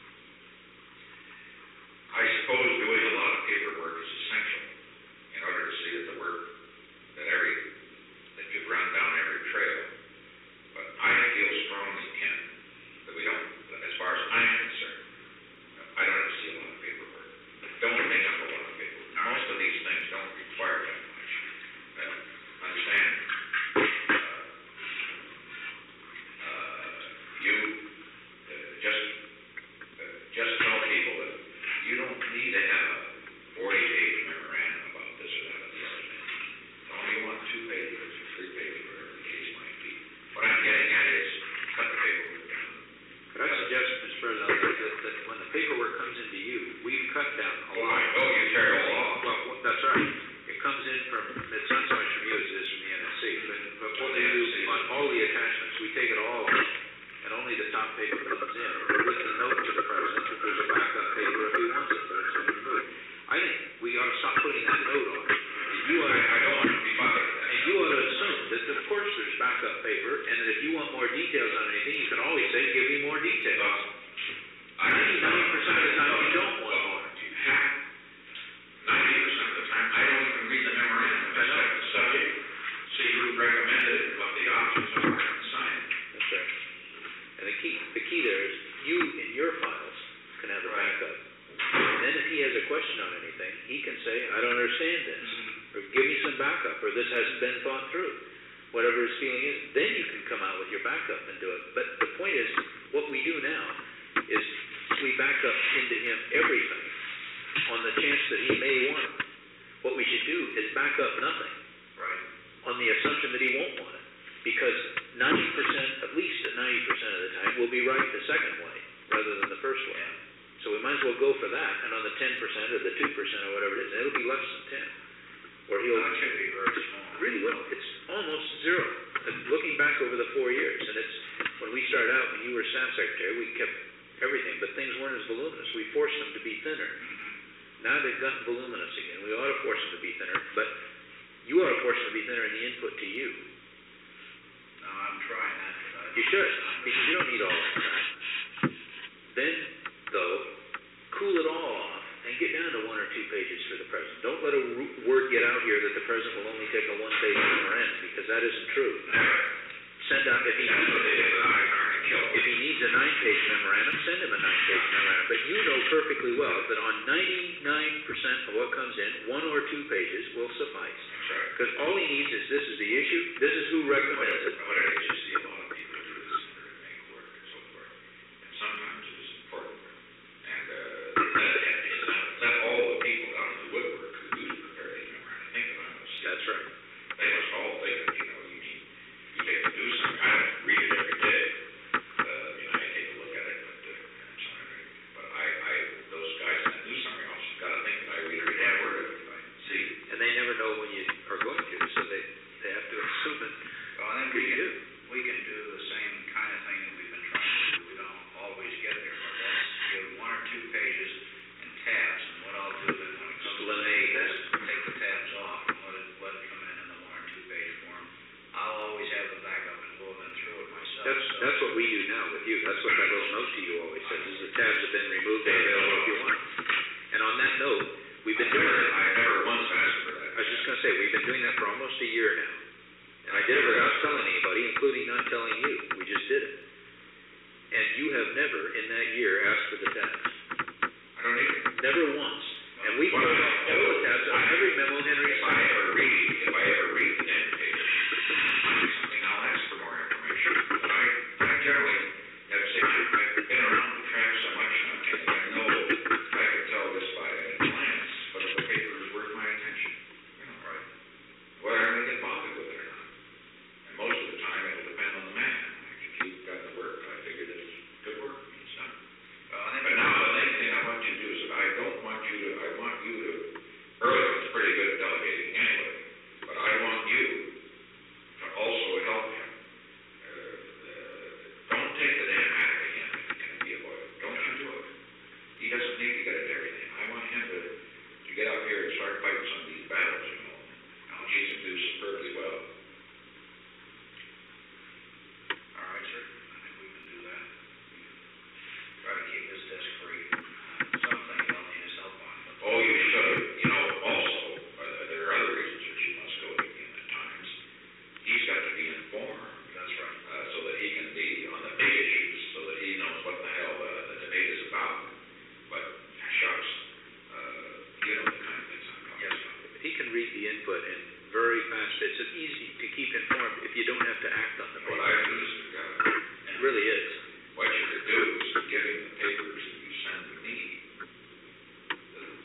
I suppose doing a lot of paperwork is essential in order to see that the work, that every, that you've run down every trail. But I feel strongly, Ken, that need to have a forty-page memorandum about this or that or the other thing. Don't you want two pages or three pages, whatever the case might be. What I'm getting at is cut the paperwork down. Could I suggest, Mister President, that, that, that when the paperwork comes into you, we cut down a Oh, lot. I know, you tear it all off. Well, what- that's right. It comes in from, it's not so much from you as it is from the N S C, but, but what we do on all the attachments, we take it all off, and only the top paper comes in, with the note to the president, that there's a backup paper if he wants it, but it's been removed. I think we ought to stop putting that note on. And you ought I, to, I don't want to be bothered with that. and you ought to assume that, of course, there's backup paper, and that if you want more details on anything, you can always say, give me more details. Well, I Ninety-nine percent of the time, you don't want Well, more. you have, ninety percent of the time, I don't even read the memorandum, I set the subject, see who recommended it, what the options are, and sign it. That's right. And the key, the key there is, you in your files can have a Right. backup. And then if he has a question on anything, he can say, I don't understand this, Mm-hmm. or give me some backup, or this hasn't been thought through. Whatever his feeling is, then you can come out with your backup and do it. But the point is, what we do now is we back up into him everything on the chance that he may want it. What we should do is back up nothing Right. on the assumption that he won't want it. Because ninety percent, at least at ninety percent of the time, will be right the second way, rather than the first way. So we might as well go for that, and on the ten percent or the two percent or whatever it is, it'll be less than ten. Or he'll, That should be very small. really will, it's almost zero. And looking back over the four years, and it's, when we started out, when you were staff secretary, we kept everything, but things weren't as voluminous. We forced them to be thinner. Now they've gotten voluminous again. We ought to force them to be thinner, but you ought to force them to be thinner in the input to you. No, I'm trying that, but I. You should, because you don't need all of that. Then, though, cool it all off and get down to one or two pages for the president. Don't let a ru- word get out here that the president will only take a one-page memorandum, because that isn't true. Send out, if he, That's what they did with Eisenhower and Kill. if he needs a nine-page memorandum, send him a nine-page memorandum. But you know perfectly well that on ninety-nine percent of what comes in, one or two pages will suffice. That's right. Because all he needs is, this is the issue, this is who recommends it. What it is, you see a lot of people do this in their make work and so forth, and sometimes it's important. And, uh, that, it's not, it's not all the people out in the woodwork who do prepare these memoranda, think about it. That's right. They must all think, that, you know, you need, you get to do something, I don't read it every day. Uh, you know, I take a look at it, but, uh, I'm sorry, but I, I, those guys that do something else, gotta think that I read every damn word of it, right? See? And they never know when you are going to, so they, they have to assume it. Well, I think we can, we can do the same kind of thing that we've been trying to do. We don't always get there, but that's give one or two pages and tabs, and what I'll do then when it comes to eliminate days, tabs. take the tabs off and let it, let it come in in the one or two page form. I'll always have the backup and go then through it myself. That's, so- that's what we do now with you. That's what that little note to you always says, is the tabs have been removed and available if you want. And on that note, we've been I doing never, it. I never once asked for that. I was just gonna say, we've been doing that for almost a year now. And I did it without telling anybody, including not telling you. We just did it. And you have never, in that year, asked for the tabs. I don't even. Never once. And we Well, pulled off all the tabs on every memo Henry If I signed. ever read, if I ever read the damn page, something I'll ask for more information. But I, I generally have said, I've been around the track so much now, and I know I could tell this by a glance, but if the paper is worth my attention, you know, right? Whether I'm gonna get bothered with it or not. And most of the time, it'll depend on the man. Like, if you've got the work, I figure that it's good work, it's done. Well, I think But now, the main thing I want you to do is, I don't want you to, I want you to, Earl is pretty good at delegating anyway, but I want you to also help him. Uh, uh, don't take the damn hat again if it can be avoided. Don't you do it. He doesn't need to get into everything. I want him to, to get up here and start fighting some of these battles, you know. And he can do superbly well. All right, sir, I think we can do that. Try to keep his desk free. Uh, Some things I'll need his help on, but. Oh, you should. You know, also, uh, there are other reasons that you must go to him at times. He's got to be informed. That's right. Uh, so that he can be on the big issues, so that he knows what the hell uh, the debate is about. But shucks, uh, you know the kind of things I'm talking Yes, about. He can read the input in very fast. It's easy to keep informed if you don't have to act on the What paper. I do is, uh, It really is. what you could do is give him the papers that you send to me. The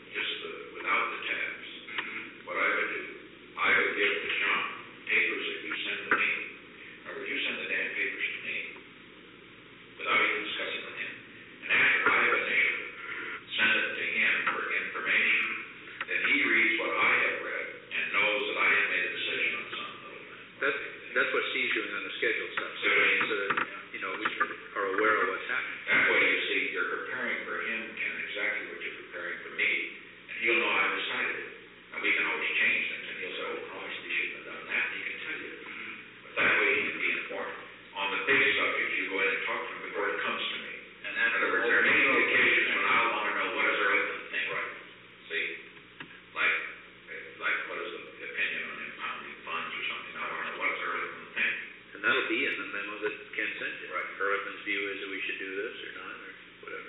schedule stuff, so, so that, you know, we are aware of what's happening. That way, you see, you're preparing for him, Ken, exactly what you're preparing for me, and he'll know I decided. Now, we can always change things, and he'll say, oh, Christ, you shouldn't have done that, and he can tell you. But that way, he can be informed. On the big subjects, you go in and talk to him before it comes to me. And In that's other words, there may be occasions when I want to know what does Earthman think. Right. See, like, like what is the opinion on impounding funds or something, I want to know what does Earthman think. And that'll be in the memo that Ken sent you. Right. Ehrlichman's view is that we should do this or not, or whatever.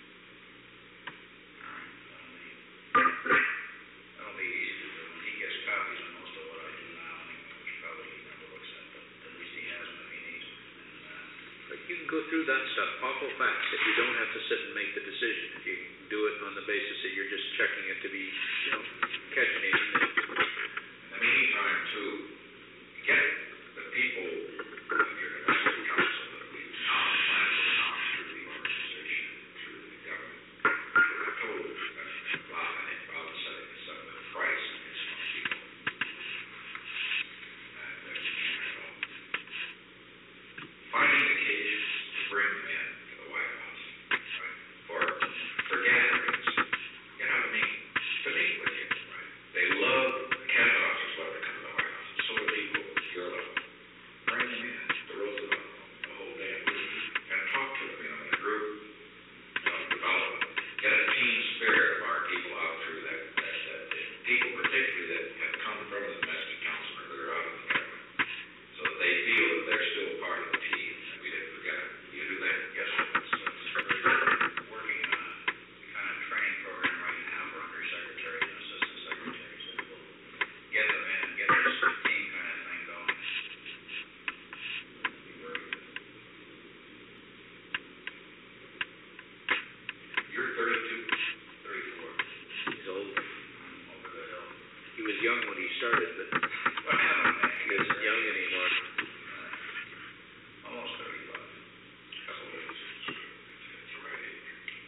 That'll be easy to do. When he gets copies of most of what I do now, anyway, which probably he never looks at, but at least he has them if he needs them. And, uh, But you can go through that stuff awful fast if you don't have to sit and make the decision. If you can do it on the basis that you're just checking it to be, you know, catching it. In the meantime, too, get the people of your domestic council that we now plan to announce through the organization, through the government. I told uh, Bob, I think Bob was setting this up with Price and his own people. And uh, you can't at all. Finding occasions to bring them in to the White House, right, for, for gatherings, you know what I mean, to meet with you, right? They love, the cabinet officers love to come to the White House, and so do people at your level. Bring them in to Roosevelt, the whole damn week, and talk to them, you know, in a group, you know, develop, get a team spirit of our people out through that, that, that, that people particularly that have come from the domestic council or that are out of the government, so that they feel that they're still part of the team, and we didn't forget it. You do that? Yes, sir. That's, that's working on a kind of training program right now for undersecretaries and assistant secretaries that will get them in and get this team kind of thing going. Be very good. You're thirty-two. Thirty-four. He's old. I'm over the hill. He was young when he started, but What happened, man? he isn't young anymore. Almost thirty-five. Couple of days. It's the right age.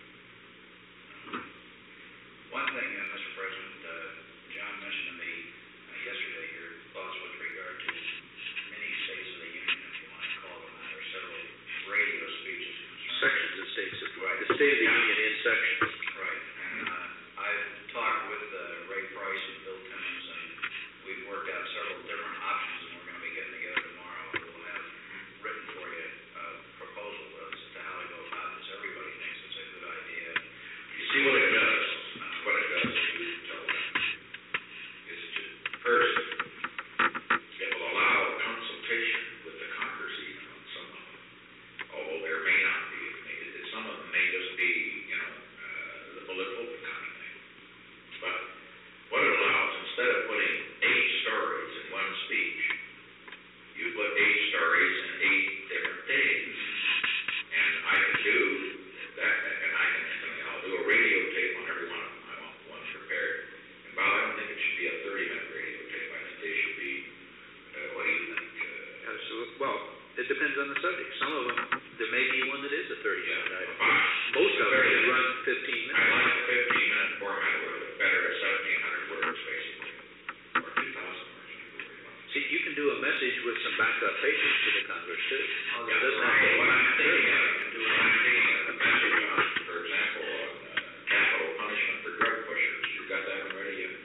One thing, uh, Mister President, uh, John mentioned to me uh, yesterday your thoughts with regard to many states of the union, if you want to call them that, or several radio speeches concerning. Sections of states, of- Right. the State of the Union in sections. Right, and, uh, I've talked with, uh, Ray Price and Bill Timmons, and we've worked out several different options, and we're gonna be getting together tomorrow, and we'll have written for you a proposal as to how to go about this. Everybody thinks it's a good idea. You see what it does, what it does, if you tell them, is to, first, it will allow consultation with the Congress even on some of them. Although there may not be, it may, it, some of them may just be, you know, uh, the bullet open kind of thing. But what it allows, instead of putting eight stories in one speech, you put eight stories in eight different days. And I can do that, and I can, I mean, I'll do a radio tape on every one of them. I want one prepared. And Bob, I don't think it should be a thirty minute radio tape. I think they should be, uh, what do you think? Uh, Absolutely. Well, it depends on the subject. Some of them, there may be one that is a thirty minute yeah, item. Bob, Most of them thirty can run minutes. fifteen I minutes. like the fifteen minute format a little bit better at seventeen hundred words, basically. Or two thousand words, you can worry about. See, you can do a message with some backup pages to the Congress too. Yeah, It doesn't have to right. be What I'm thinking of, do what I'm thinking of, a message on, for example, on uh, capital punishment for drug pushers. You got that one ready yet?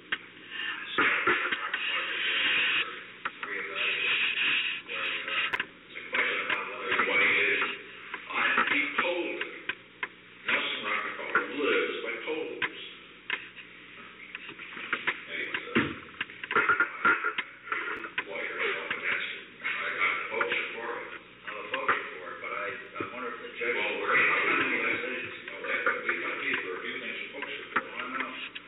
It's a question about whether What he did, I, he told it. Nelson Rockefeller lives by tolls. Anyway, the lawyer is up against it. I got the folks are for it. Now, the folks are for it, but I, I wonder if the judge. Well, we're, we're not doing that. No, that, but we got these for a few things the folks are for. I know.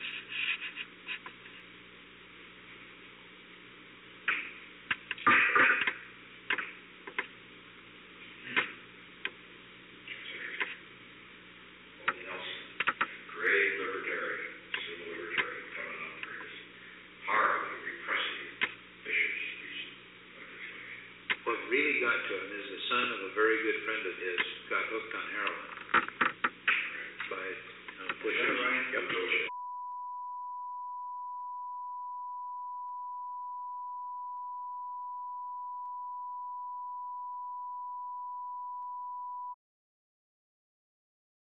Old Nelson, great libertarian, civil libertarian, coming up for his horribly repressive, vicious piece of legislation. What really got to him is the son of a very good friend of his got hooked on heroin by, you know, Is pushing. that right? Yep.